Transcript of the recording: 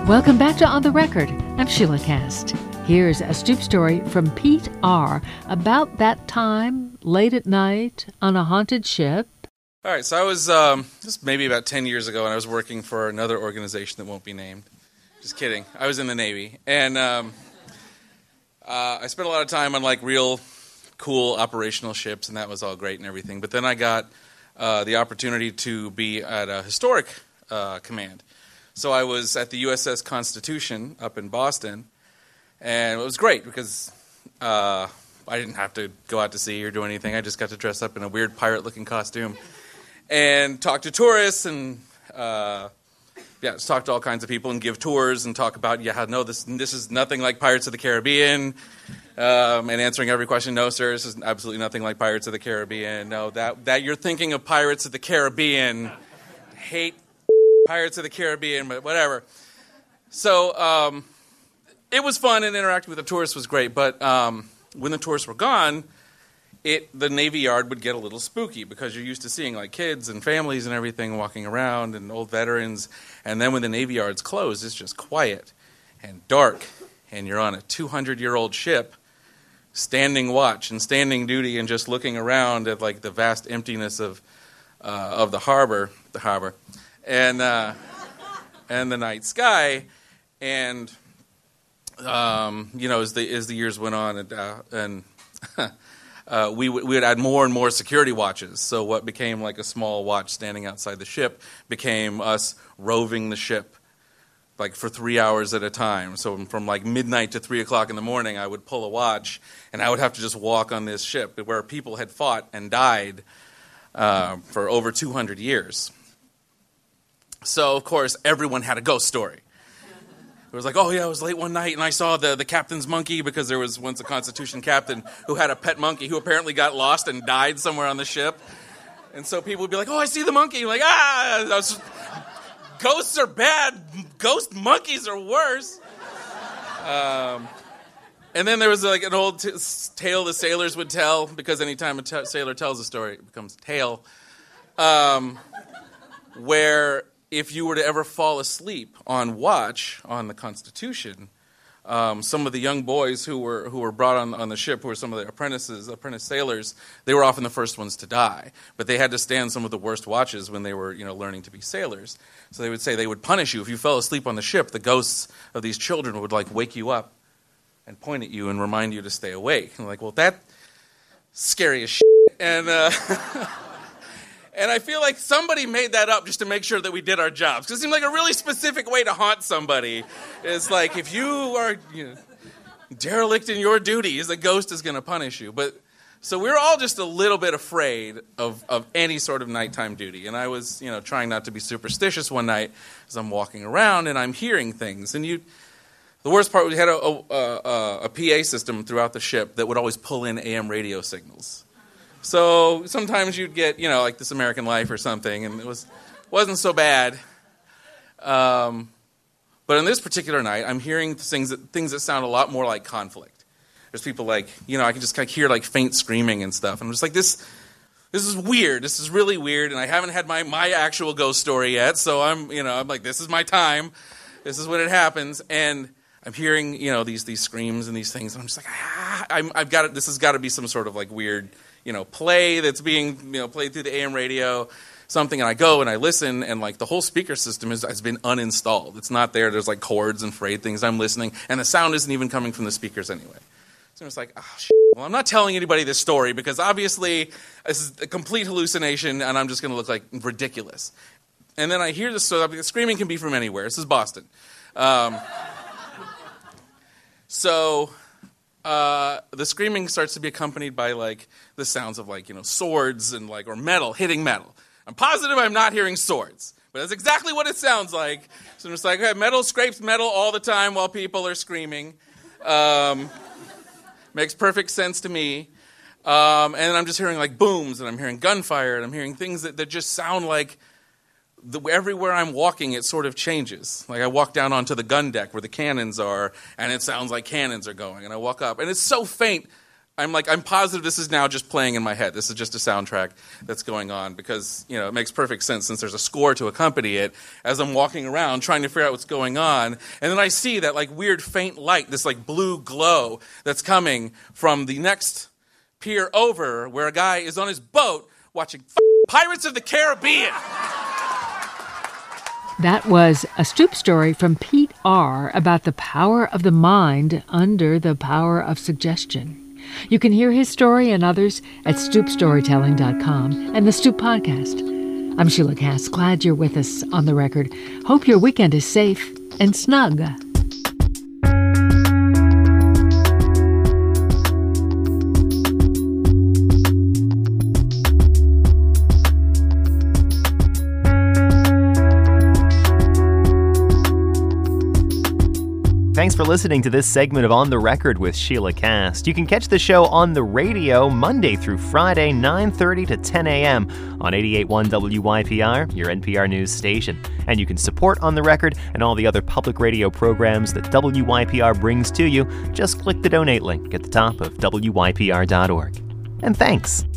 Welcome back to On the Record. I'm Sheila Cast. Here's a Stoop story from Pete R. about that time, late at night, on a haunted ship. All right, so I was, this maybe about 10 years ago, and I was working for another organization that won't be named. Just kidding. I was in the Navy. And I spent a lot of time on, like, real cool operational ships, and that was all great and everything. But then I got the opportunity to be at a historic command. So I was at the USS Constitution up in Boston, and it was great because I didn't have to go out to sea or do anything. I just got to dress up in a weird pirate-looking costume and talk to tourists and just talk to all kinds of people and give tours and talk about, this is nothing like Pirates of the Caribbean, and answering every question, no, sir, this is absolutely nothing like Pirates of the Caribbean. No, that you're thinking of Pirates of the Caribbean. Hate Pirates of the Caribbean, but whatever. So it was fun, and interacting with the tourists was great, but when the tourists were gone, the Navy Yard would get a little spooky because you're used to seeing like kids and families and everything walking around and old veterans, and then when the Navy Yard's closed, it's just quiet and dark, and you're on a 200-year-old ship standing watch and standing duty and just looking around at like the vast emptiness of the harbor, and the night sky, and as the years went on, and we would add more and more security watches. So what became like a small watch standing outside the ship became us roving the ship, like for 3 hours at a time. So from like midnight to 3 o'clock in the morning, I would pull a watch, and I would have to just walk on this ship where people had fought and died for over 200 years. So, of course, everyone had a ghost story. It was like, oh, yeah, it was late one night, and I saw the captain's monkey, because there was once a Constitution captain who had a pet monkey who apparently got lost and died somewhere on the ship. And so people would be like, oh, I see the monkey. Like, ghosts are bad. Ghost monkeys are worse. And then there was like an old tale the sailors would tell, because anytime a sailor tells a story, it becomes tale, where if you were to ever fall asleep on watch on the Constitution, some of the young boys who were brought on the ship, who were some of the apprentice sailors, they were often the first ones to die. But they had to stand some of the worst watches when they were, learning to be sailors. So they would say they would punish you if you fell asleep on the ship. The ghosts of these children would like wake you up and point at you and remind you to stay awake. And like, well, that's scary as shit. And and I feel like somebody made that up just to make sure that we did our jobs. Because it seemed like a really specific way to haunt somebody. It's like, if you are derelict in your duties, a ghost is going to punish you. But so we were all just a little bit afraid of any sort of nighttime duty. And I was, trying not to be superstitious one night as I'm walking around and I'm hearing things. And the worst part, we had a PA system throughout the ship that would always pull in AM radio signals. So sometimes you'd get, like This American Life or something, and it wasn't so bad. But on this particular night, I'm hearing things that sound a lot more like conflict. There's people like, I can just kind of hear like faint screaming and stuff. And I'm just like, this is weird. This is really weird. And I haven't had my actual ghost story yet. So I'm like, this is my time. This is when it happens. And I'm hearing, these screams and these things. And I'm just like, I've got it. This has got to be some sort of like weird, play that's being, played through the AM radio, something. And I go and I listen, and like the whole speaker system has been uninstalled. It's not there. There's like cords and frayed things. I'm listening, and the sound isn't even coming from the speakers anyway. So it's like, oh, shit. Well, I'm not telling anybody this story because obviously this is a complete hallucination, and I'm just going to look like ridiculous. And then I hear this, so the screaming can be from anywhere. This is Boston. So the screaming starts to be accompanied by like the sounds of like, swords and like, or metal, hitting metal. I'm positive I'm not hearing swords, but that's exactly what it sounds like. So I'm just like, okay, metal scrapes metal all the time while people are screaming. Makes perfect sense to me. And I'm just hearing like booms, and I'm hearing gunfire, and I'm hearing things that just sound like everywhere I'm walking, it sort of changes. Like I walk down onto the gun deck where the cannons are, and it sounds like cannons are going. And I walk up, and it's so faint, I'm positive this is now just playing in my head. This is just a soundtrack that's going on because, it makes perfect sense since there's a score to accompany it as I'm walking around trying to figure out what's going on. And then I see that weird faint light, this blue glow that's coming from the next pier over where a guy is on his boat watching Pirates of the Caribbean. That was a Stoop story from Pete R. about the power of the mind under the power of suggestion. You can hear his story and others at stoopstorytelling.com and the Stoop Podcast. I'm Sheila Cass. Glad you're with us on The Record. Hope your weekend is safe and snug. Thanks for listening to this segment of On the Record with Sheila Cast. You can catch the show on the radio Monday through Friday, 9:30 to 10 a.m. on 88.1 WYPR, your NPR news station. And you can support On the Record and all the other public radio programs that WYPR brings to you. Just click the donate link at the top of WYPR.org. And thanks.